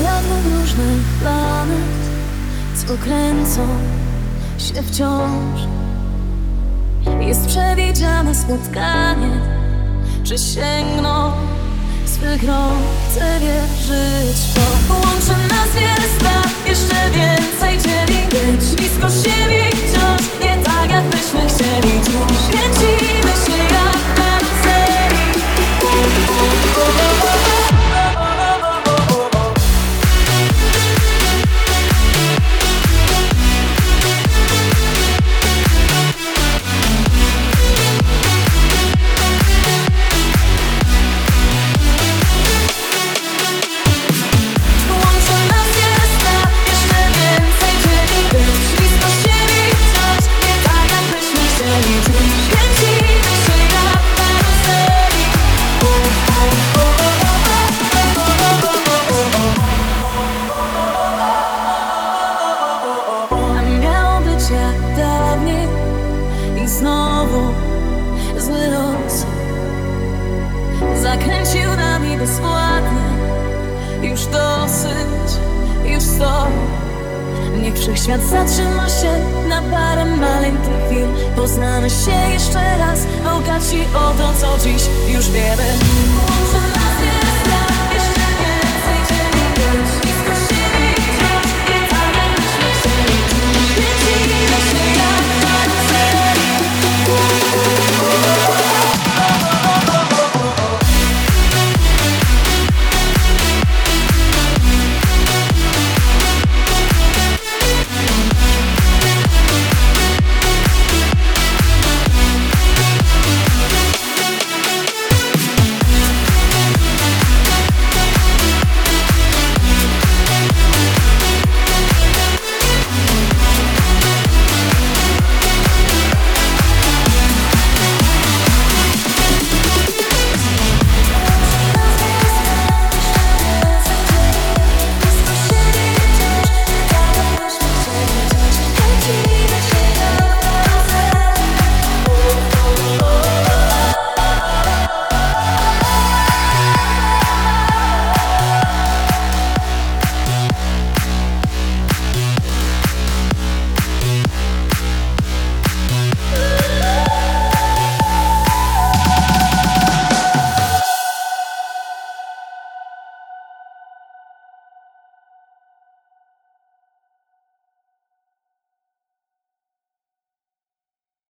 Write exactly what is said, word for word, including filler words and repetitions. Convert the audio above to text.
Pragną różnych planet, co kręcą się wciąż. Jest przewidziane spotkanie, czy sięgną swych rąk. Chcę wierzyć w to. Łączy nas wiele spraw, jeszcze więcej dzieli. Być blisko siebie wciąż, nie tak jakbyśmy chcieli. Tu kręcimy się jak karuzeli. Znowu zły los zakręcił nami bezwładnie. Już dosyć, już stop. Niech wszechświat zatrzyma się na parę maleńkich chwil. Poznamy się jeszcze raz, bogaci o to, co dziś już wiemy.